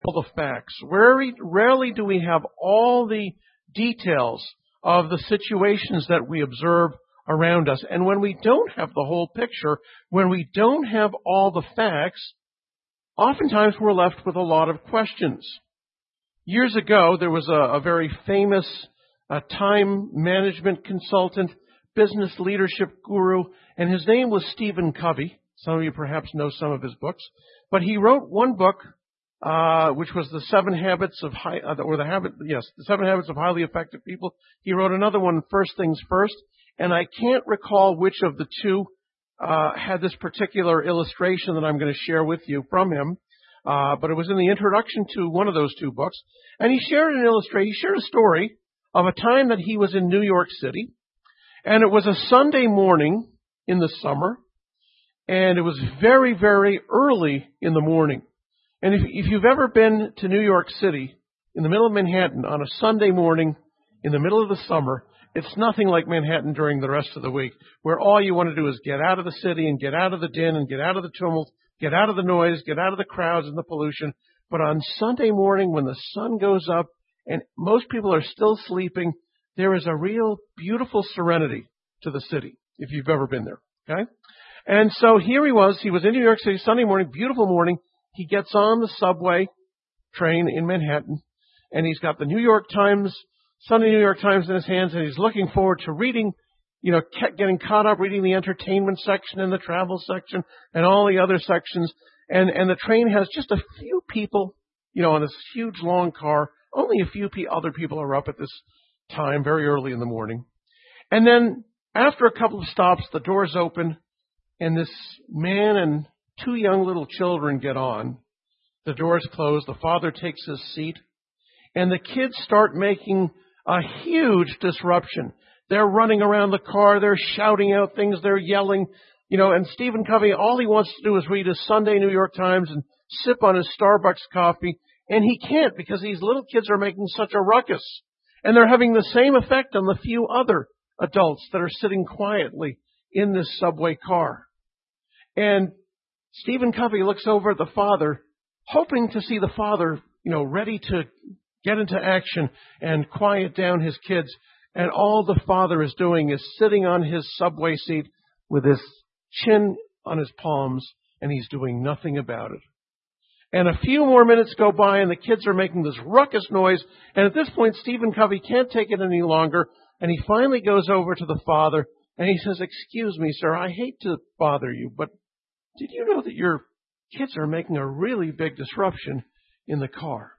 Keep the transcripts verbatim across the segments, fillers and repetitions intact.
all the facts. Rarely, rarely do we have all the details of the situations that we observe around us. And when we don't have the whole picture, when we don't have all the facts, oftentimes we're left with a lot of questions. Years ago, there was a, a very famous uh, time management consultant, business leadership guru, and his name was Stephen Covey. Some of you perhaps know some of his books. But he wrote one book, uh, which was the Seven Habits of High, uh, or the habit, yes, the Seven Habits of Highly Effective People. He wrote another one, First Things First, and I can't recall which of the two uh, had this particular illustration that I'm going to share with you from him. Uh, but it was in the introduction to one of those two books. And he shared an illustration, he shared a story of a time that he was in New York City. And it was a Sunday morning in the summer. And it was very, very early in the morning. And if, if you've ever been to New York City, in the middle of Manhattan, on a Sunday morning, in the middle of the summer, it's nothing like Manhattan during the rest of the week, where all you want to do is get out of the city and get out of the din and get out of the tumult, get out of the noise, get out of the crowds and the pollution. But on Sunday morning, when the sun goes up and most people are still sleeping, there is a real beautiful serenity to the city, if you've ever been there. Okay? And so here he was. He was in New York City Sunday morning, beautiful morning. He gets on the subway train in Manhattan, and he's got the New York Times, Sunday New York Times in his hands, and he's looking forward to reading, you know, getting caught up reading the entertainment section and the travel section and all the other sections. And, and the train has just a few people, you know, on this huge long car. Only a few pe- other people are up at this time, very early in the morning. And then after a couple of stops, the doors open, and this man and two young little children get on. The doors close. The father takes his seat. And the kids start making a huge disruption. They're running around the car. They're shouting out things. They're yelling. You know, and Stephen Covey, all he wants to do is read his Sunday New York Times and sip on his Starbucks coffee. And he can't because these little kids are making such a ruckus. And they're having the same effect on the few other adults that are sitting quietly in this subway car. And Stephen Covey looks over at the father, hoping to see the father, you know, ready to get into action and quiet down his kids. And all the father is doing is sitting on his subway seat with his chin on his palms, and he's doing nothing about it. And a few more minutes go by, and the kids are making this ruckus noise. And at this point, Stephen Covey can't take it any longer, and he finally goes over to the father, and he says, "Excuse me, sir, I hate to bother you, but did you know that your kids are making a really big disruption in the car?"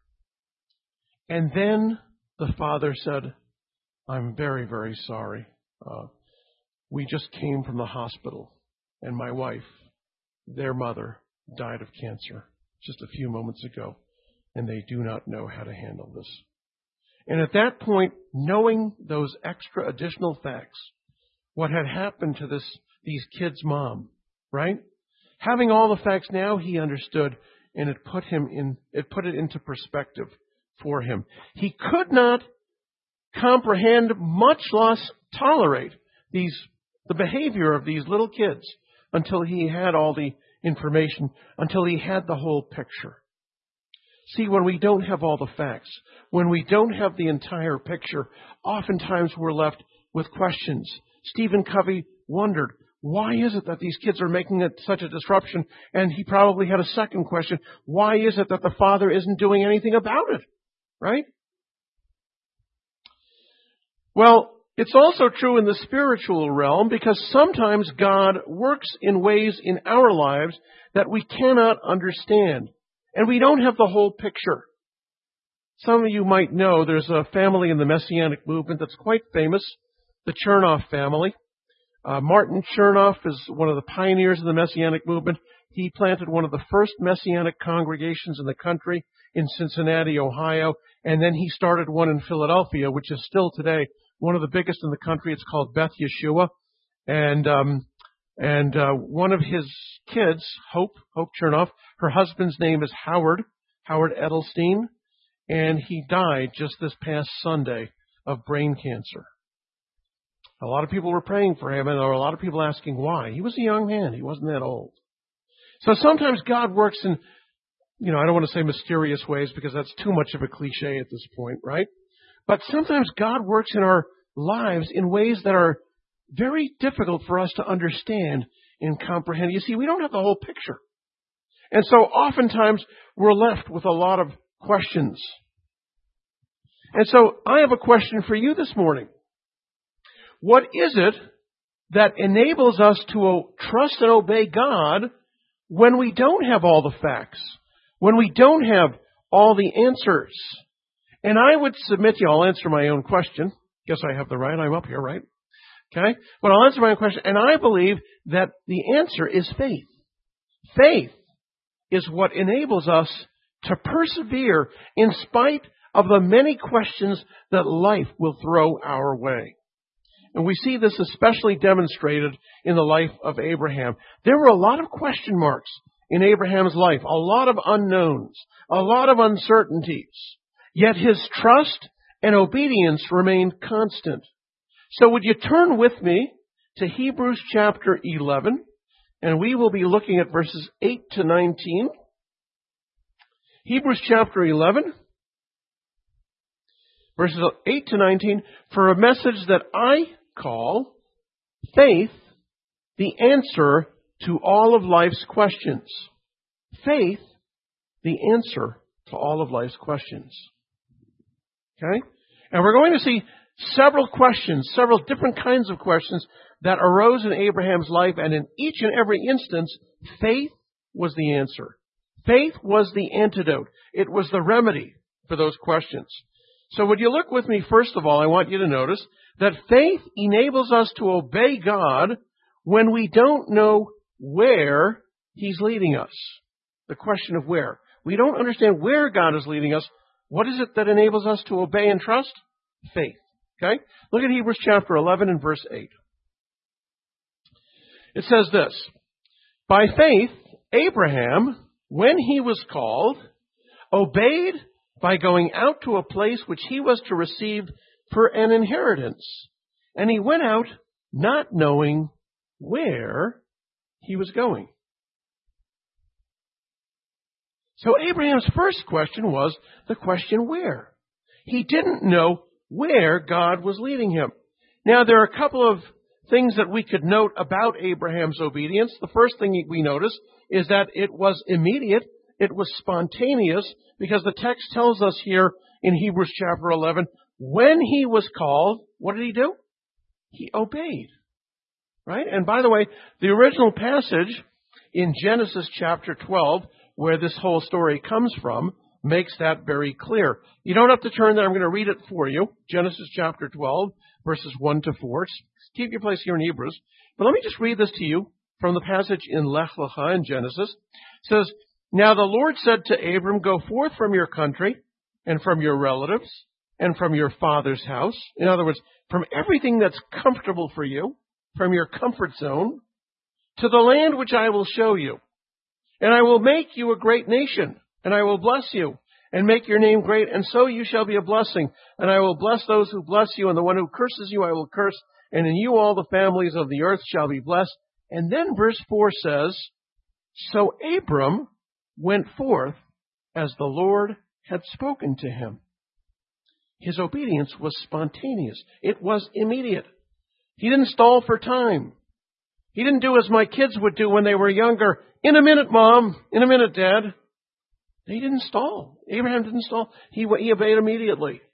And then the father said, "I'm very, very sorry. Uh, we just came from the hospital, and my wife, their mother, died of cancer just a few moments ago, and they do not know how to handle this." And at that point, knowing those extra additional facts, what had happened to this these kids' mom, right? Having all the facts now, he understood, and it put him in it put it into perspective for him. He could not comprehend, much less tolerate these the behavior of these little kids until he had all the information, until he had the whole picture. See, when we don't have all the facts, when we don't have the entire picture, oftentimes we're left with questions. Stephen Covey wondered, why is it that these kids are making it such a disruption? And he probably had a second question. Why is it that the father isn't doing anything about it? Right? Well, it's also true in the spiritual realm, because sometimes God works in ways in our lives that we cannot understand. And we don't have the whole picture. Some of you might know there's a family in the Messianic movement that's quite famous, the Chernoff family. Uh, Martin Chernoff is one of the pioneers of the Messianic movement. He planted one of the first Messianic congregations in the country in Cincinnati, Ohio, and then he started one in Philadelphia, which is still today one of the biggest in the country. It's called Beth Yeshua. And um, and uh, one of his kids, Hope, Hope Chernoff, her husband's name is Howard, Howard Edelstein, and he died just this past Sunday of brain cancer. A lot of people were praying for him, and there were a lot of people asking why. He was a young man. He wasn't that old. So sometimes God works in you know, I don't want to say mysterious ways because that's too much of a cliche at this point, right? But sometimes God works in our lives in ways that are very difficult for us to understand and comprehend. You see, we don't have the whole picture. And so oftentimes we're left with a lot of questions. And so I have a question for you this morning. What is it that enables us to trust and obey God when we don't have all the facts, when we don't have all the answers? And I would submit to you, I'll answer my own question. Guess I have the right, I'm up here, right? Okay? But I'll answer my own question, and I believe that the answer is faith. Faith is what enables us to persevere in spite of the many questions that life will throw our way. And we see this especially demonstrated in the life of Abraham. There were a lot of question marks in Abraham's life, a lot of unknowns, a lot of uncertainties. Yet his trust and obedience remained constant. So would you turn with me to Hebrews chapter eleven, and we will be looking at verses eight to nineteen. Hebrews chapter eleven, verses eight to nineteen, for a message that I call Faith, the answer to all of life's questions. Faith, the answer to all of life's questions. Okay? And we're going to see several questions, several different kinds of questions that arose in Abraham's life, and in each and every instance, faith was the answer. Faith was the antidote. It was the remedy for those questions. So would you look with me, first of all, I want you to notice that faith enables us to obey God when we don't know where He's leading us. The question of where. We don't understand where God is leading us. What is it that enables us to obey and trust? Faith. Okay? Look at Hebrews chapter eleven and verse eight. It says this, by faith, Abraham, when he was called, obeyed by going out to a place which he was to receive for an inheritance. And he went out not knowing where he was going. So Abraham's first question was the question where. He didn't know where God was leading him. Now, there are a couple of things that we could note about Abraham's obedience. The first thing we notice is that it was immediate. It was spontaneous, because the text tells us here in Hebrews chapter eleven, when he was called, what did he do? He obeyed. Right? And by the way, the original passage in Genesis chapter twelve, where this whole story comes from, makes that very clear. You don't have to turn there. I'm going to read it for you. Genesis chapter twelve, verses one to four. Keep your place here in Hebrews. But let me just read this to you from the passage in Lech Lecha in Genesis. It says, now the Lord said to Abram, go forth from your country and from your relatives and from your father's house. In other words, from everything that's comfortable for you, from your comfort zone, to the land which I will show you. And I will make you a great nation, and I will bless you, and make your name great, and so you shall be a blessing. And I will bless those who bless you, and the one who curses you I will curse, and in you all the families of the earth shall be blessed. And then verse four says, so Abram went forth as the Lord had spoken to him. His obedience was spontaneous. It was immediate. He didn't stall for time. He didn't do as my kids would do when they were younger. In a minute, Mom. In a minute, Dad. They didn't stall. Abraham didn't stall. He, he obeyed immediately.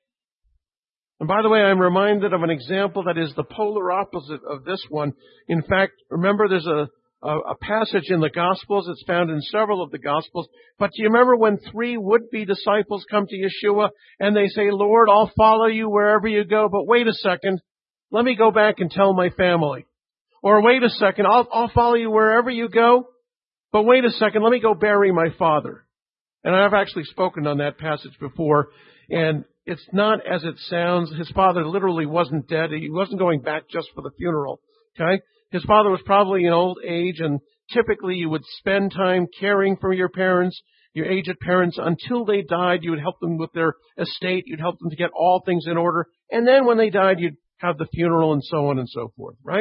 And by the way, I'm reminded of an example that is the polar opposite of this one. In fact, remember there's a, a, a passage in the Gospels. It's found in several of the Gospels. But do you remember when three would-be disciples come to Yeshua and they say, Lord, I'll follow you wherever you go, but wait a second. Let me go back and tell my family. Or wait a second, I'll, I'll follow you wherever you go, but wait a second, let me go bury my father. And I've actually spoken on that passage before, and it's not as it sounds. His father literally wasn't dead. He wasn't going back just for the funeral. Okay? His father was probably in old age, and typically you would spend time caring for your parents, your aged parents, until they died. You would help them with their estate. You'd help them to get all things in order. And then when they died, you'd have the funeral and so on and so forth, right?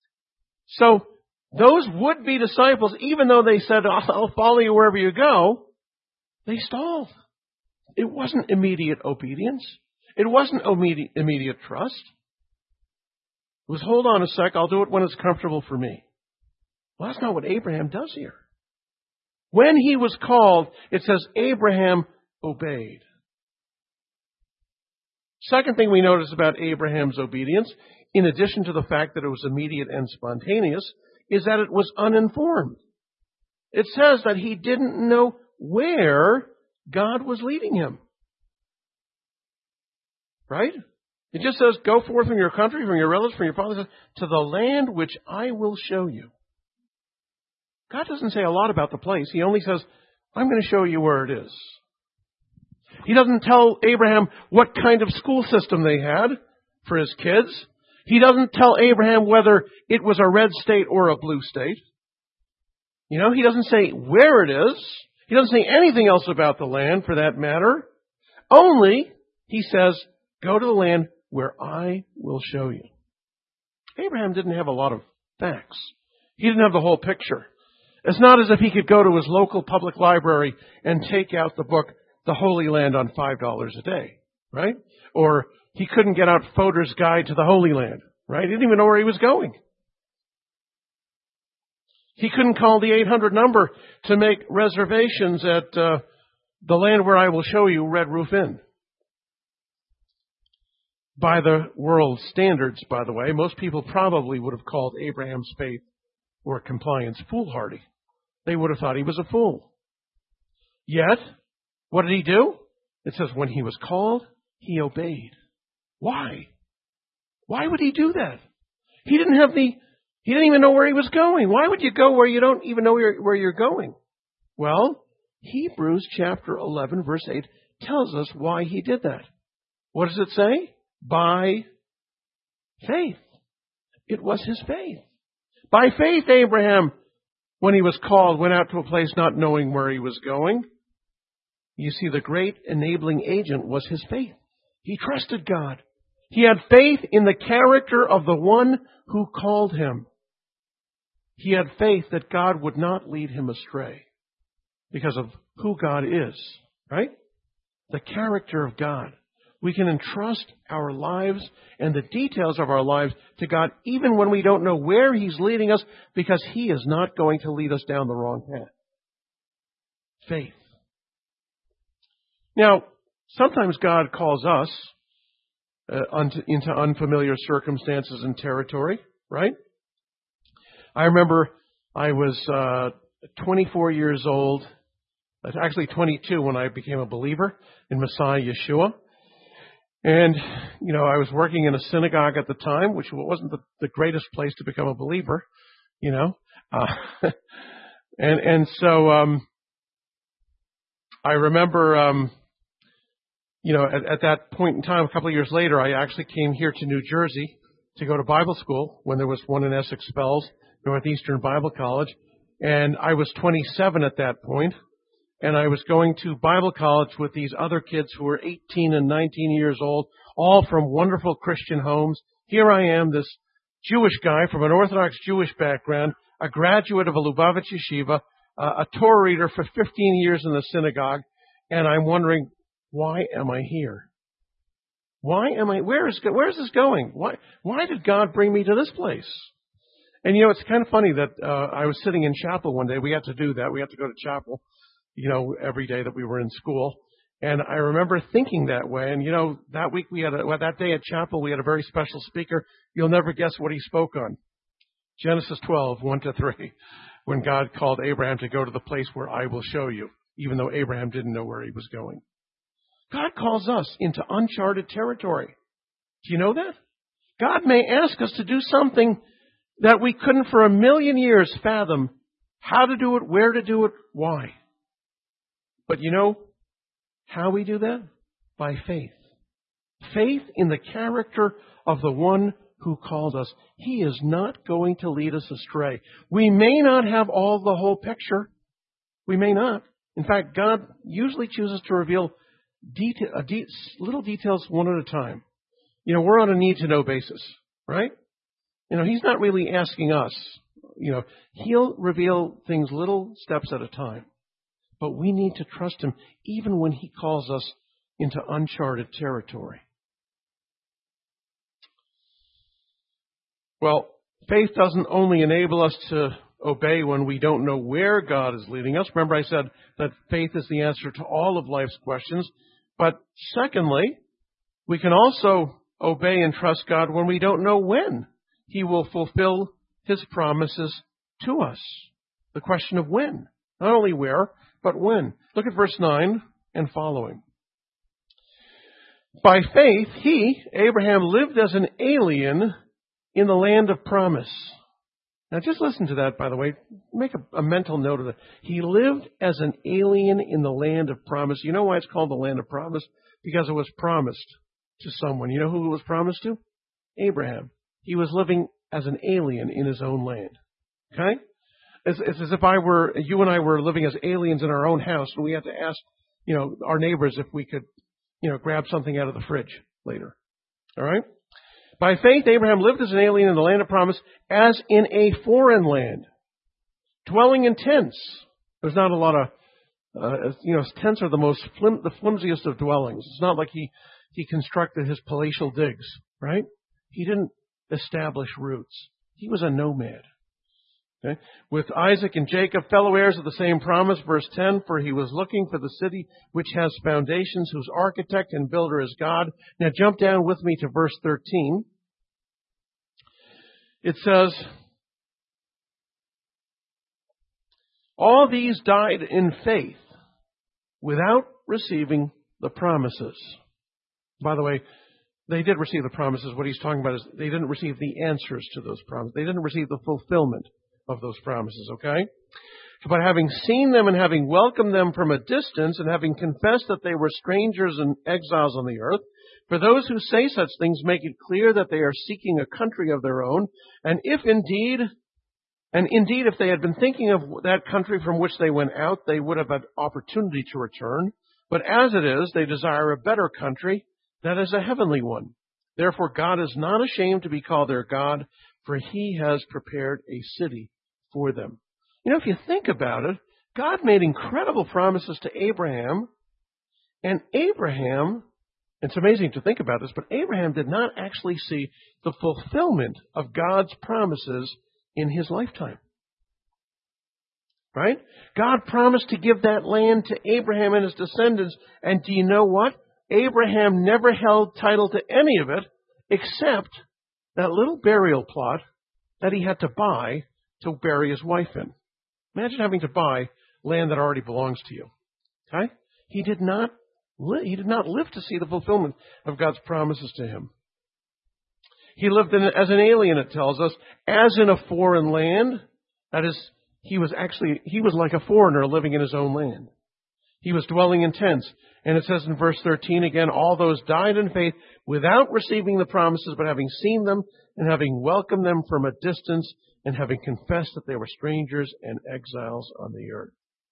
So those would-be disciples, even though they said, I'll follow you wherever you go, They stalled. It wasn't immediate obedience. It wasn't immediate, immediate trust. It was, hold on a sec, I'll do it when it's comfortable for me. Well, that's not what Abraham does here. When he was called, it says Abraham obeyed. Second thing we notice about Abraham's obedience, in addition to the fact that it was immediate and spontaneous, is that it was uninformed. It says that he didn't know where God was leading him. Right? It just says, go forth from your country, from your relatives, from your fathers, to the land which I will show you. God doesn't say a lot about the place. He only says, I'm going to show you where it is. He doesn't tell Abraham what kind of school system they had for his kids. He doesn't tell Abraham whether it was a red state or a blue state. You know, he doesn't say where it is. He doesn't say anything else about the land for that matter. Only, he says, go to the land where I will show you. Abraham didn't have a lot of facts. He didn't have the whole picture. It's not as if he could go to his local public library and take out the book, The Holy Land, on five dollars a day, right? Or he couldn't get out Fodor's Guide to the Holy Land, right? He didn't even know where he was going. He couldn't call the eight hundred number to make reservations at uh, the land where I will show you, Red Roof Inn. By the world standards, by the way, most people probably would have called Abraham's faith or compliance foolhardy. They would have thought he was a fool. Yet, what did he do? It says when he was called, he obeyed. Why? Why would he do that? He didn't have the, he didn't even know where he was going. Why would you go where you don't even know where, where you're going? Well, Hebrews chapter eleven verse eight tells us why he did that. What does it say? By faith. It was his faith. By faith, Abraham, when he was called, went out to a place not knowing where he was going. You see, the great enabling agent was his faith. He trusted God. He had faith in the character of the one who called him. He had faith that God would not lead him astray because of who God is, right? The character of God. We can entrust our lives and the details of our lives to God even when we don't know where He's leading us, because He is not going to lead us down the wrong path. Faith. Now, sometimes God calls us uh, into unfamiliar circumstances and territory, right? I remember I was uh, twenty-four years old, actually twenty-two when I became a believer in Messiah Yeshua. And, you know, I was working in a synagogue at the time, which wasn't the, the greatest place to become a believer, you know. Uh, and and so um, I remember, um, you know, at, at that point in time, a couple of years later, I actually came here to New Jersey to go to Bible school when there was one in Essex Fells, Northeastern Bible College. And I was twenty-seven at that point. And I was going to Bible college with these other kids who were eighteen and nineteen years old, all from wonderful Christian homes. Here I am, this Jewish guy from an Orthodox Jewish background, a graduate of a Lubavitch yeshiva, uh, a Torah reader for fifteen years in the synagogue, and I'm wondering, why am I here? Why am I, where is, where is this going? Why, why did God bring me to this place? And you know, it's kind of funny that uh, I was sitting in chapel one day. We had to do that. We had to go to chapel, you know, every day that we were in school. And I remember thinking that way. And, you know, that week we had a, well, that day at chapel, we had a very special speaker. You'll never guess what he spoke on. Genesis twelve, one to three, when God called Abraham to go to the place where I will show you, even though Abraham didn't know where he was going. God calls us into uncharted territory. Do you know that? God may ask us to do something that we couldn't for a million years fathom how to do it, where to do it, why. But you know how we do that? By faith. Faith in the character of the one who called us. He is not going to lead us astray. We may not have all the whole picture. We may not. In fact, God usually chooses to reveal detail, uh, de- little details one at a time. You know, we're on a need-to-know basis, right? You know, He's not really asking us. You know, He'll reveal things little steps at a time. but we need to trust Him even when He calls us into uncharted territory. Well, faith doesn't only enable us to obey when we don't know where God is leading us. Remember I said that faith is the answer to all of life's questions. But secondly, we can also obey and trust God when we don't know when He will fulfill His promises to us. The question of when. Not only where, but when. Look at verse nine and following. By faith, he, Abraham, lived as an alien in the land of promise. Now just listen to that, by the way. Make a, a mental note of that. He lived as an alien in the land of promise. You know why it's called the land of promise? Because it was promised to someone. You know who it was promised to? Abraham. He was living as an alien in his own land. Okay? It's, it's as if I were, you and I were living as aliens in our own house, and we had to ask, you know, our neighbors if we could, you know, grab something out of the fridge later. All right? By faith, Abraham lived as an alien in the land of promise, as in a foreign land, dwelling in tents. There's not a lot of, uh, you know, tents are the most flim- the flimsiest of dwellings. It's not like he he constructed his palatial digs, right? He didn't establish roots. He was a nomad. Okay? With Isaac and Jacob, fellow heirs of the same promise, verse ten, for he was looking for the city which has foundations, whose architect and builder is God. Now jump down with me to verse thirteen. It says, all these died in faith without receiving the promises. By the way, they did receive the promises. What he's talking about is they didn't receive the answers to those promises. They didn't receive the fulfillment of those promises, okay? But having seen them and having welcomed them from a distance and having confessed that they were strangers and exiles on the earth, for those who say such things make it clear that they are seeking a country of their own. And if indeed, and indeed if they had been thinking of that country from which they went out, they would have had opportunity to return. But as it is, they desire a better country, that is a heavenly one. Therefore God is not ashamed to be called their God, for He has prepared a city for them. You know, if you think about it, God made incredible promises to Abraham, and Abraham, it's amazing to think about this, but Abraham did not actually see the fulfillment of God's promises in his lifetime. Right? God promised to give that land to Abraham and his descendants, and do you know what? Abraham never held title to any of it except that little burial plot that he had to buy to bury his wife in. Imagine having to buy land that already belongs to you. Okay? He did not li- he did not live to see the fulfillment of God's promises to him. He lived in, as an alien, it tells us, as in a foreign land. That is, he was actually, he was like a foreigner living in his own land. He was dwelling in tents. And it says in verse thirteen again, all those died in faith without receiving the promises, but having seen them and having welcomed them from a distance and having confessed that they were strangers and exiles on the earth.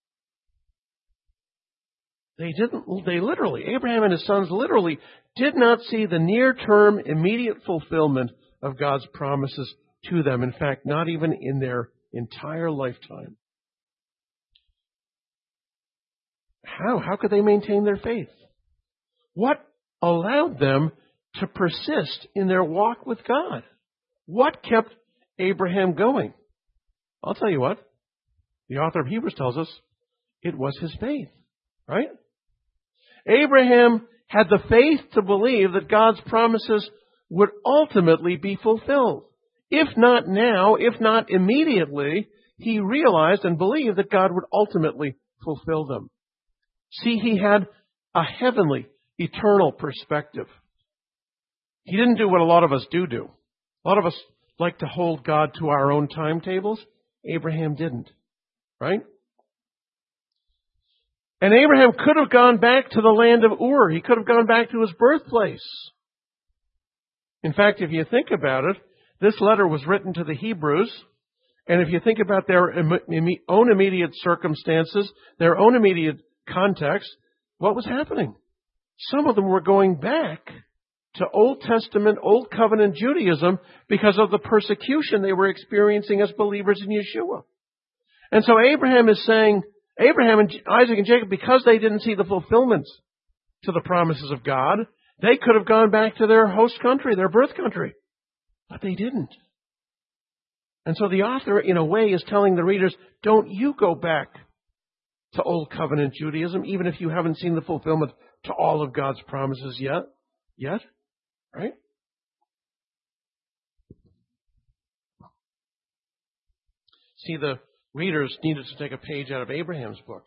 They didn't, they literally, Abraham and his sons literally did not see the near-term immediate fulfillment of God's promises to them. In fact, not even in their entire lifetime. How? How could they maintain their faith? What allowed them to persist in their walk with God? What kept Abraham going? I'll tell you what. The author of Hebrews tells us it was his faith, right? Abraham had the faith to believe that God's promises would ultimately be fulfilled. If not now, if not immediately, he realized and believed that God would ultimately fulfill them. See, he had a heavenly, eternal perspective. He didn't do what a lot of us do do. A lot of us like to hold God to our own timetables. Abraham didn't, right? And Abraham could have gone back to the land of Ur. He could have gone back to his birthplace. In fact, if you think about it, this letter was written to the Hebrews. And if you think about their own immediate circumstances, their own immediate context, what was happening? Some of them were going back to Old Testament, Old Covenant Judaism because of the persecution they were experiencing as believers in Yeshua. And so Abraham is saying, Abraham and Isaac and Jacob, because they didn't see the fulfillments to the promises of God, they could have gone back to their host country, their birth country. But they didn't. And so the author, in a way, is telling the readers, don't you go back to Old Covenant Judaism, even if you haven't seen the fulfillment to all of God's promises yet. Yet, right? See, the readers needed to take a page out of Abraham's book.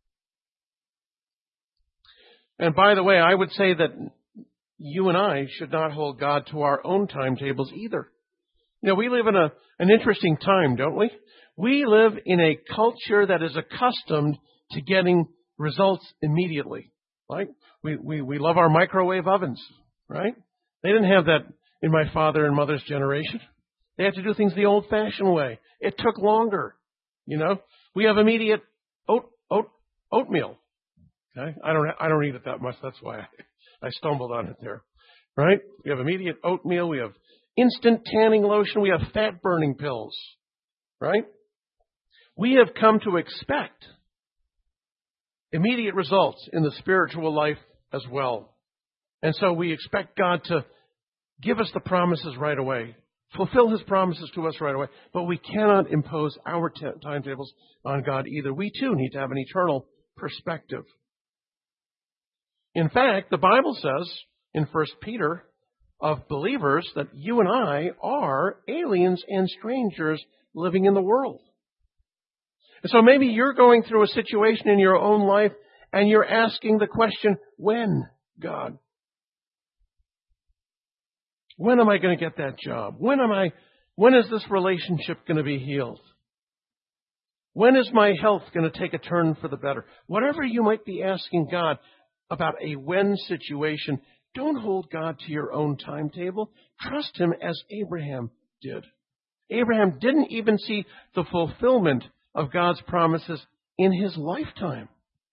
And by the way, I would say that you and I should not hold God to our own timetables either. You know, we live in a, an interesting time, don't we? We live in a culture that is accustomed to getting results immediately. Right? We, we, we love our microwave ovens, right? They didn't have that in my father and mother's generation. They had to do things the old-fashioned way. It took longer, you know. We have immediate oat, oat, oatmeal. Okay, I don't I don't eat it that much. That's why I, I stumbled on it there, right? We have immediate oatmeal. We have instant tanning lotion. We have fat-burning pills, right? We have come to expect immediate results in the spiritual life as well. And so we expect God to give us the promises right away, fulfill His promises to us right away, but we cannot impose our t- timetables on God either. We too need to have an eternal perspective. In fact, the Bible says in First Peter of believers that you and I are aliens and strangers living in the world. And so maybe you're going through a situation in your own life and you're asking the question, when, God? When am I going to get that job? When am I, when is this relationship going to be healed? When is my health going to take a turn for the better? Whatever you might be asking God about a when situation, don't hold God to your own timetable. Trust Him as Abraham did. Abraham didn't even see the fulfillment of God's promises in his lifetime.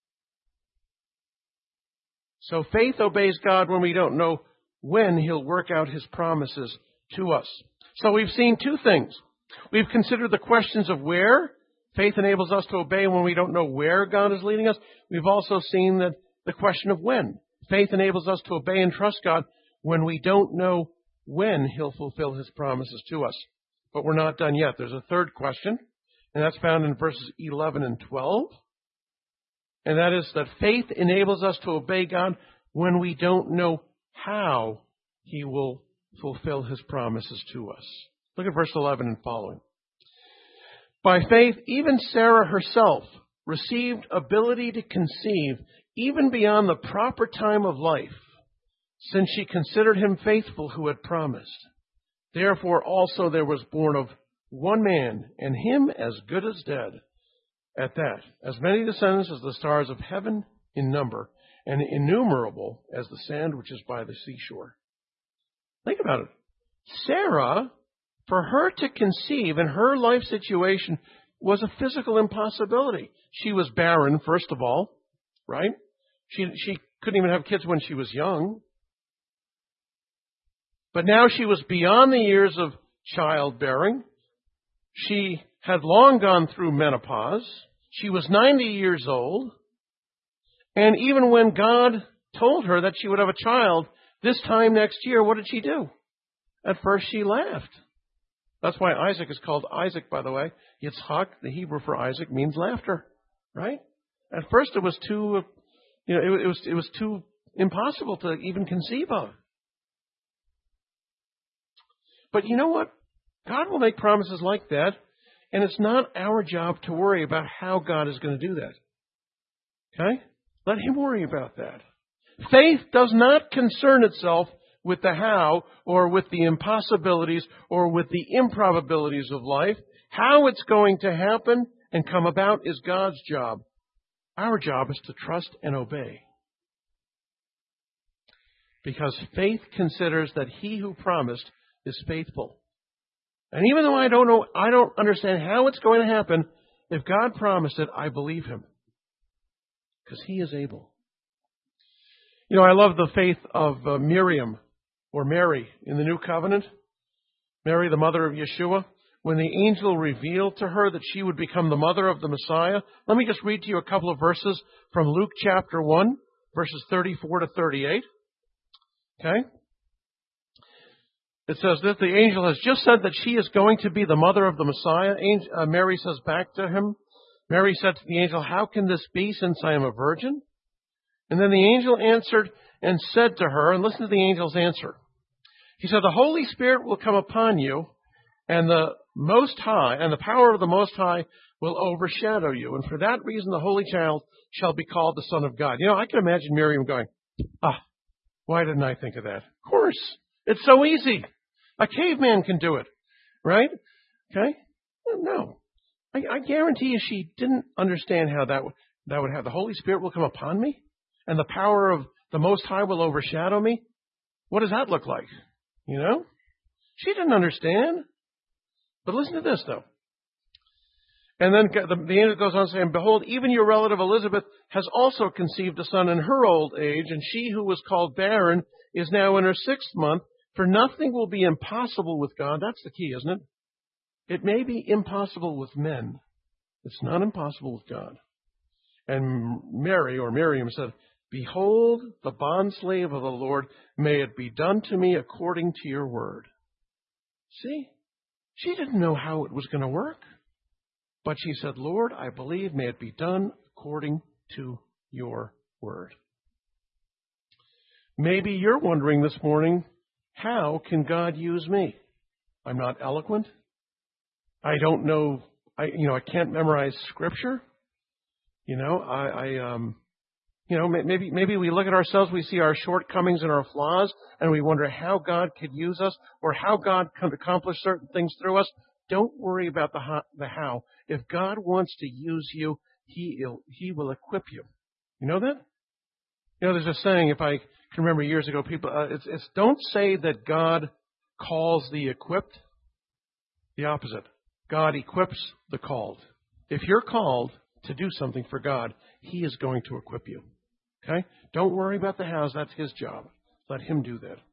So faith obeys God when we don't know when He'll work out His promises to us. So we've seen two things. We've considered the questions of where. Faith enables us to obey when we don't know where God is leading us. We've also seen that the question of when. Faith enables us to obey and trust God when we don't know when He'll fulfill His promises to us. But we're not done yet. There's a third question, and that's found in verses eleven and twelve. And that is that faith enables us to obey God when we don't know how He will fulfill His promises to us. Look at verse eleven and following. By faith, even Sarah herself received ability to conceive even beyond the proper time of life, since she considered him faithful who had promised. Therefore also there was born of one man, and him as good as dead. At that, as many descendants as the stars of heaven in number, and innumerable as the sand which is by the seashore. Think about it. Sarah, for her to conceive in her life situation, was a physical impossibility. She was barren, first of all, right? She, she couldn't even have kids when she was young. But now she was beyond the years of childbearing. She had long gone through menopause. She was ninety years old. And even when God told her that she would have a child this time next year, what did she do? At first she laughed. That's why Isaac is called Isaac, by the way. Yitzhak, the Hebrew for Isaac, means laughter, right? At first it was too, you know, it, it was it was too impossible to even conceive of. But you know what? God will make promises like that, and it's not our job to worry about how God is going to do that. Okay? Let Him worry about that. Faith does not concern itself with the how or with the impossibilities or with the improbabilities of life. How it's going to happen and come about is God's job. Our job is to trust and obey. Because faith considers that He who promised is faithful. And even though I don't know, I don't understand how it's going to happen, if God promised it, I believe Him. Because He is able. You know, I love the faith of uh, Miriam or Mary in the New Covenant. Mary, the mother of Yeshua. when the angel revealed to her that she would become the mother of the Messiah. Let me just read to you a couple of verses from Luke chapter one, verses thirty-four to thirty-eight. Okay? It says that the angel has just said that she is going to be the mother of the Messiah. Angel, uh, Mary says back to him, Mary said to the angel, "How can this be since I am a virgin?" And then the angel answered and said to her, and listen to the angel's answer. He said, "The Holy Spirit will come upon you, and the Most High, and the power of the Most High will overshadow you. And for that reason, the Holy Child shall be called the Son of God." You know, I can imagine Miriam going, ah, why didn't I think of that? Of course. It's so easy. A caveman can do it, right? Okay? No. I, I guarantee you she didn't understand how that, w- that would have. The Holy Spirit will come upon me, and the power of the Most High will overshadow me. What does that look like? You know? She didn't understand. But listen to this, though. And then the, the angel goes on saying, "Behold, even your relative Elizabeth has also conceived a son in her old age, and she who was called barren is now in her sixth month, for nothing will be impossible with God." That's the key, isn't it? It may be impossible with men. It's not impossible with God. And Mary, or Miriam, said, "Behold, the bondslave of the Lord, may it be done to me according to your word." See? She didn't know how it was going to work. But she said, "Lord, I believe, may it be done according to your word." Maybe you're wondering this morning, how can God use me? I'm not eloquent. I don't know, I you know, I can't memorize scripture. You know, I, I um, you know, maybe maybe we look at ourselves, we see our shortcomings and our flaws, and we wonder how God could use us or how God could accomplish certain things through us. Don't worry about the how, the how. If God wants to use you, He He will equip you. You know that? You know, there's a saying, if I can remember years ago, people, uh, it's, it's don't say that God calls the equipped. The opposite. God equips the called. If you're called to do something for God, He is going to equip you. Okay? Don't worry about the hows. That's His job. Let Him do that.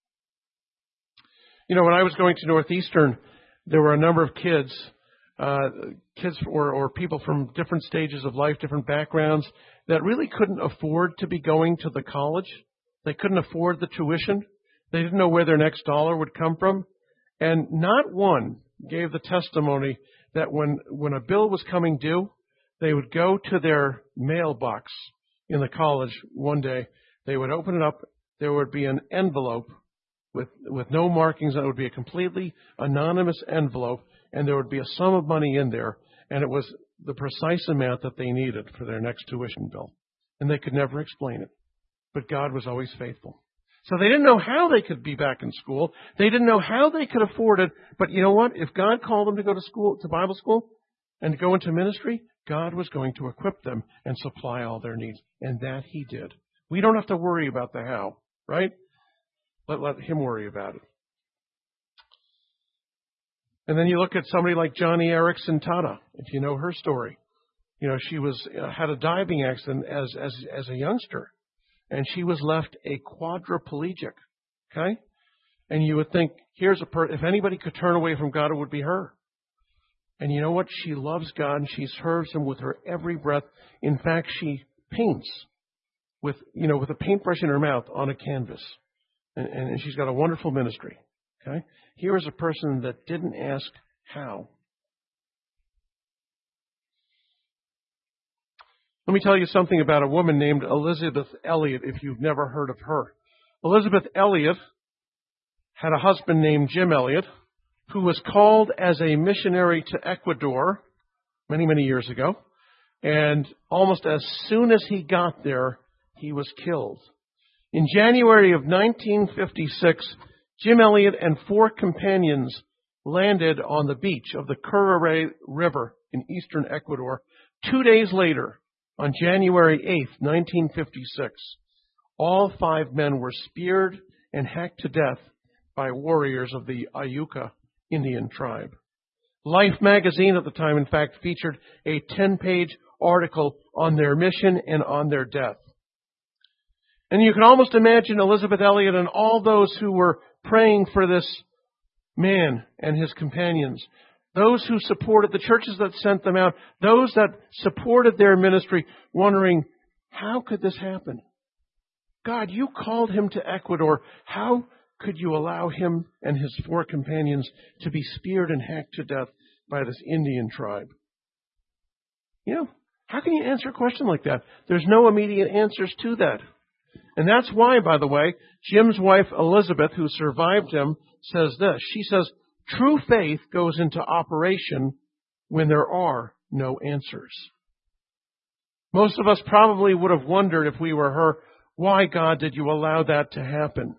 You know, when I was going to Northeastern, there were a number of kids, uh, kids or, or people from different stages of life, different backgrounds, that really couldn't afford to be going to the college. They couldn't afford the tuition. They didn't know where their next dollar would come from. And not one gave the testimony that when, when a bill was coming due, they would go to their mailbox in the college one day. They would open it up. There would be an envelope with with no markings. That would be a completely anonymous envelope, and there would be a sum of money in there, and it was the precise amount that they needed for their next tuition bill. And they could never explain it. But God was always faithful. So they didn't know how they could be back in school. They didn't know how they could afford it. But you know what? If God called them to go to school, to Bible school, and to go into ministry, God was going to equip them and supply all their needs. And that He did. We don't have to worry about the how, right? Let, let Him worry about it. And then you look at somebody like Johnny Erickson Tata, if you know her story. You know, she was uh, had a diving accident as as as a youngster, and she was left a quadriplegic. Okay, and you would think, here's a per if anybody could turn away from God, it would be her. And you know what? She loves God, and she serves Him with her every breath. In fact, she paints with you know with a paintbrush in her mouth on a canvas, and, and she's got a wonderful ministry. Okay, here is a person that didn't ask how. Let me tell you something about a woman named Elisabeth Elliot, if you've never heard of her. Elisabeth Elliot had a husband named Jim Elliot, who was called as a missionary to Ecuador many, many years ago. And almost as soon as he got there, he was killed. In January of nineteen fifty-six, Jim Elliot and four companions landed on the beach of the Curare River in eastern Ecuador. Two days later, on January eighth, nineteen fifty-six, all five men were speared and hacked to death by warriors of the Ayuca Indian tribe. Life magazine at the time, in fact, featured a ten-page article on their mission and on their death. And you can almost imagine Elisabeth Elliot and all those who were praying for this man and his companions. Those who supported the churches that sent them out, those that supported their ministry, wondering, how could this happen? God, you called him to Ecuador. How could you allow him and his four companions to be speared and hacked to death by this Indian tribe? You know, how can you answer a question like that? There's no immediate answers to that. And that's why, by the way, Jim's wife, Elizabeth, who survived him, says this. She says, true faith goes into operation when there are no answers. Most of us probably would have wondered if we were her, why, God, did you allow that to happen?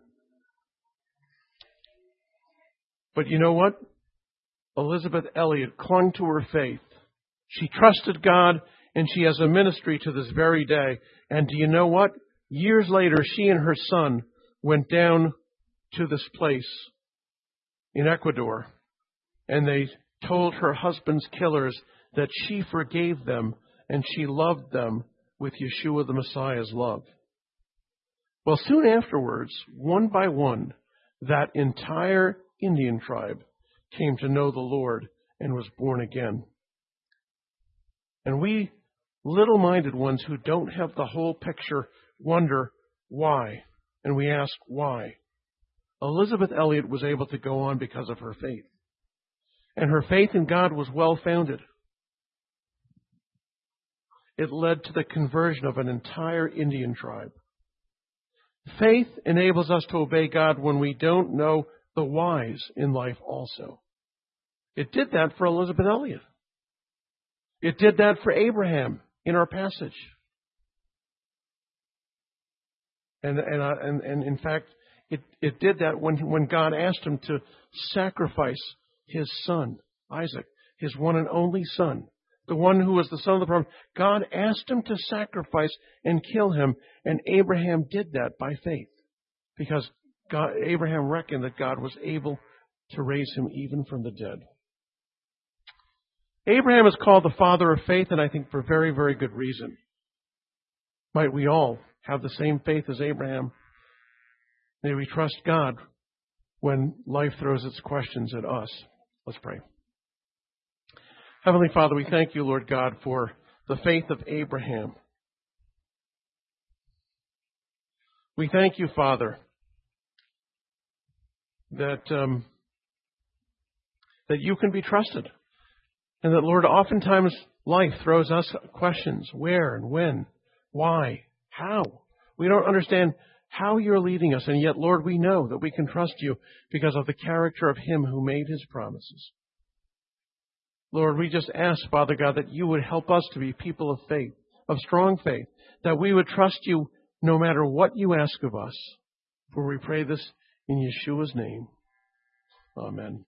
But you know what? Elizabeth Elliot clung to her faith. She trusted God, and she has a ministry to this very day. And do you know what? Years later, she and her son went down to this place in Ecuador, and they told her husband's killers that she forgave them and she loved them with Yeshua the Messiah's love. Well, soon afterwards, one by one, that entire Indian tribe came to know the Lord and was born again. And we little-minded ones who don't have the whole picture wonder why, and we ask why. Elizabeth Elliot was able to go on because of her faith. And her faith in God was well-founded. It led to the conversion of an entire Indian tribe. Faith enables us to obey God when we don't know the whys in life also. It did that for Elizabeth Elliot. It did that for Abraham in our passage. And, and, uh, and, and in fact, it, it did that when, when God asked him to sacrifice his son, Isaac, his one and only son, the one who was the son of the promise. God asked him to sacrifice and kill him, and Abraham did that by faith, because God, Abraham reckoned that God was able to raise him even from the dead. Abraham is called the father of faith, and I think for very, very good reason. Might we all have the same faith as Abraham? May we trust God when life throws its questions at us. Let's pray. Heavenly Father, we thank you, Lord God, for the faith of Abraham. We thank you, Father, that um, that you can be trusted. And that, Lord, oftentimes life throws us questions. Where and when? Why? How? We don't understand how you're leading us. And yet, Lord, we know that we can trust you because of the character of him who made his promises. Lord, we just ask, Father God, that you would help us to be people of faith, of strong faith, that we would trust you no matter what you ask of us. For we pray this in Yeshua's name. Amen.